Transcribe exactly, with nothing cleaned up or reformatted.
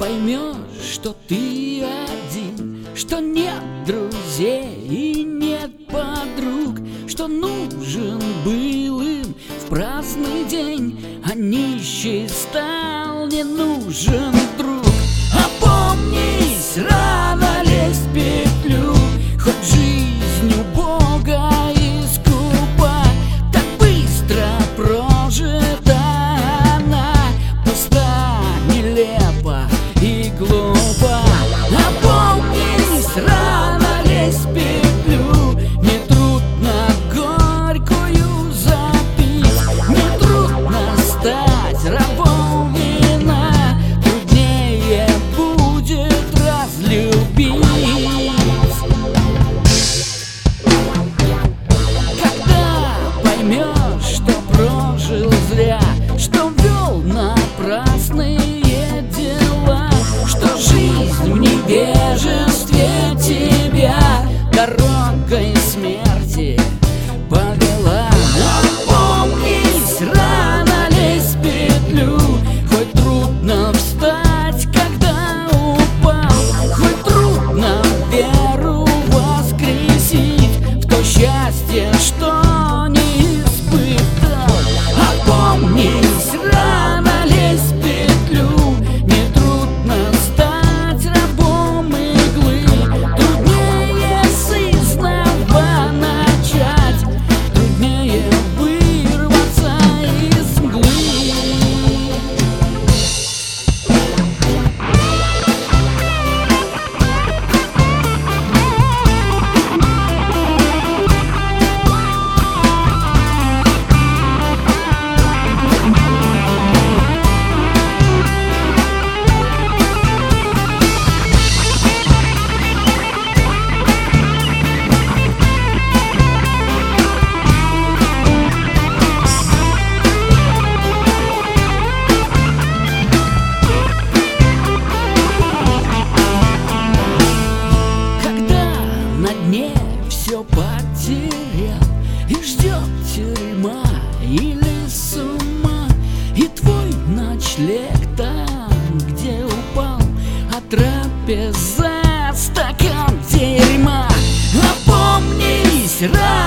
поймешь, что ты один, что нет друзей и нет подруг, что нужен был им в праздный день, а нищий стал не нужен друг. Опомнись, рано лезть в петлю, хоть жизнь у Бога искупа, так быстро прожита она, пуста, нелепа и глупа. Опомнись, рано лезть в петлю, не трудно горькую запить, не трудно стать рабом вина, труднее будет разлюбить. Когда поймешь, что прожил зря, что вел напрасные дела, что жизнь в невежестве тебя дорогой смерти повела. Опомнись, рано лезть в петлю, хоть трудно встать, когда упал, хоть трудно веру воскресить в то счастье, что не испытал. Опомнись, рано лезть в петлю, не трудно стать рабом иглы, труднее с изнова начать, труднее вырваться из мглы. Все потерял и ждет тюрьма или с ума, и твой ночлег там, где упал, а трапеза стакан дерьма. Опомнись, рано